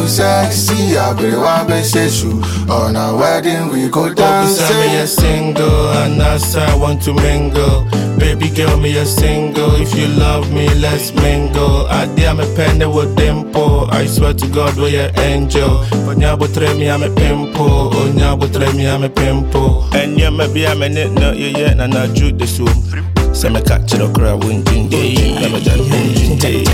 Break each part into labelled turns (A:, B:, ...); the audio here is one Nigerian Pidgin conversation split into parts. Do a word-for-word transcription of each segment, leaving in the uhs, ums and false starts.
A: too sexy, I be one be you. On a wedding we go dance.
B: Baby, me a single, and that's I want to mingle. Baby girl, me a single. If you love me, let's mingle. I dare me penny with dimple. I swear to God, we're your angel. But now, but me, I'm a pimple. Oh, now, but me, I'm a pimple. And yeah, maybe I'm a net, no, yeah, yeah, and I drew the soup. Say me catch the crowd, win, gin, day. Never done, gin, day.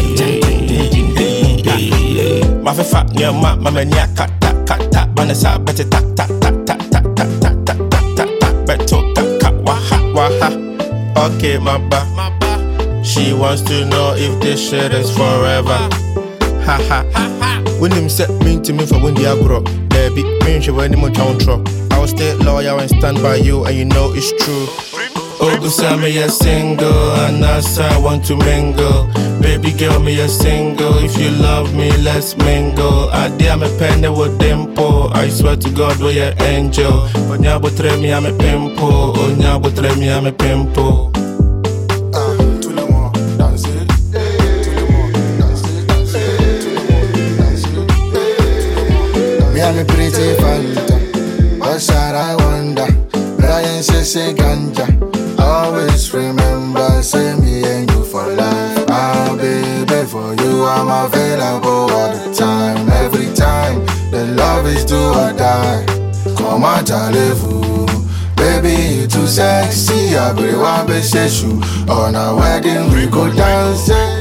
B: My fat, yeah, my, my man, yeah, cut, cut, cut, cut, banasa, better, tak, tak, tak, tak, tak, tak, tak, tak, tak, tak, tak, better, tak, cut, waha, waha. Okay, my ba. She wants to know if this shit is forever. Ha ha ha. When them set me to me for when they are grow, baby, me she when them on town truck. I will stay loyal and stand by you, and you know it's true. Oh, beside me a single, and that's I want to mingle. Baby girl, me a single. If you love me, let's mingle. I dare me penny with dimple. I swear to God, we're your angel. But now, but me, I'm a pimple. Oh, now, but me, I'm a pimple.
A: I'm a pretty fanta, what should I wonder? Brian says say ganja. Always remember, say me and you for life. I'll be there for you, I'm available all the time. Every time, the love is do or die. Come on, Talevu. Baby, you too sexy, I be one be you. On a wedding, we go dancing.